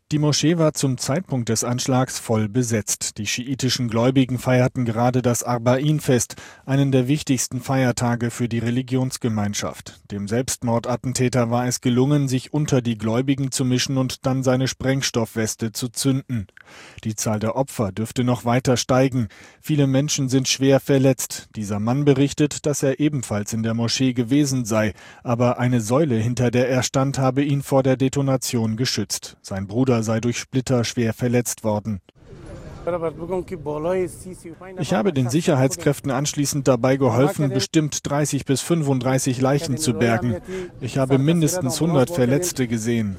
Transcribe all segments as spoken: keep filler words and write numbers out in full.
Die Moschee war zum Zeitpunkt des Anschlags voll besetzt. Die schiitischen Gläubigen feierten gerade das Arba'in-Fest, einen der wichtigsten Feiertage für die Religionsgemeinschaft. Dem Selbstmordattentäter war es gelungen, sich unter die Gläubigen zu mischen und dann seine Sprengstoffweste zu zünden. Die Zahl der Opfer dürfte noch weiter steigen. Viele Menschen sind schwer verletzt. Dieser Mann berichtet, dass er ebenfalls in der Moschee gewesen sei, aber eine Säule, hinter der er stand, habe ihn vor der Detonation geschützt. Sein Bruder sei durch Splitter schwer verletzt worden. Ich habe den Sicherheitskräften anschließend dabei geholfen, bestimmt dreißig bis fünfunddreißig Leichen zu bergen. Ich habe mindestens hundert Verletzte gesehen.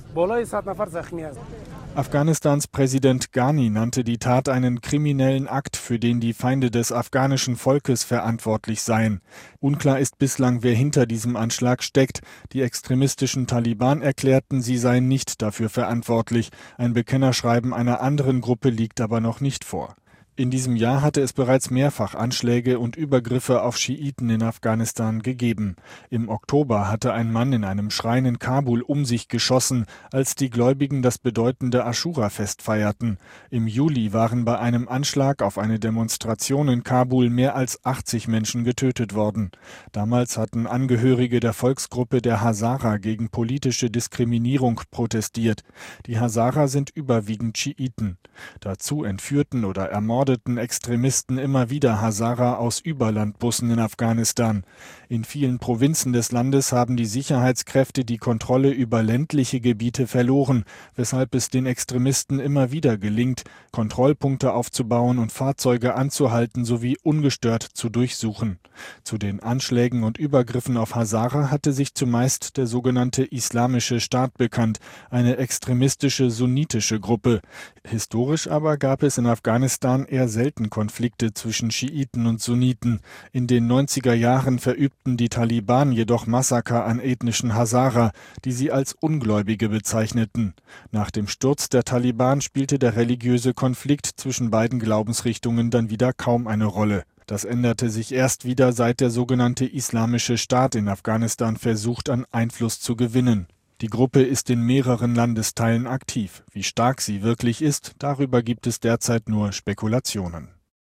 Afghanistans Präsident Ghani nannte die Tat einen kriminellen Akt, für den die Feinde des afghanischen Volkes verantwortlich seien. Unklar ist bislang, wer hinter diesem Anschlag steckt. Die extremistischen Taliban erklärten, sie seien nicht dafür verantwortlich. Ein Bekennerschreiben einer anderen Gruppe liegt aber noch nicht vor. In diesem Jahr hatte es bereits mehrfach Anschläge und Übergriffe auf Schiiten in Afghanistan gegeben. Im Oktober hatte ein Mann in einem Schrein in Kabul um sich geschossen, als die Gläubigen das bedeutende Aschura-Fest feierten. Im Juli waren bei einem Anschlag auf eine Demonstration in Kabul mehr als achtzig Menschen getötet worden. Damals hatten Angehörige der Volksgruppe der Hazara gegen politische Diskriminierung protestiert. Die Hazara sind überwiegend Schiiten. Dazu entführten oder ermordeten Extremisten immer wieder Hazara aus Überlandbussen in Afghanistan. In vielen Provinzen des Landes haben die Sicherheitskräfte die Kontrolle über ländliche Gebiete verloren, weshalb es den Extremisten immer wieder gelingt, Kontrollpunkte aufzubauen und Fahrzeuge anzuhalten sowie ungestört zu durchsuchen. Zu den Anschlägen und Übergriffen auf Hazara hatte sich zumeist der sogenannte Islamische Staat bekannt, eine extremistische sunnitische Gruppe. Historisch aber gab es in Afghanistan eher selten Konflikte zwischen Schiiten und Sunniten. In den neunziger Jahren verübten die Taliban jedoch Massaker an ethnischen Hazara, die sie als Ungläubige bezeichneten. Nach dem Sturz der Taliban spielte der religiöse Konflikt zwischen beiden Glaubensrichtungen dann wieder kaum eine Rolle. Das änderte sich erst wieder, seit der sogenannte Islamische Staat in Afghanistan versucht, an Einfluss zu gewinnen. Die Gruppe ist in mehreren Landesteilen aktiv. Wie stark sie wirklich ist, darüber gibt es derzeit nur Spekulationen.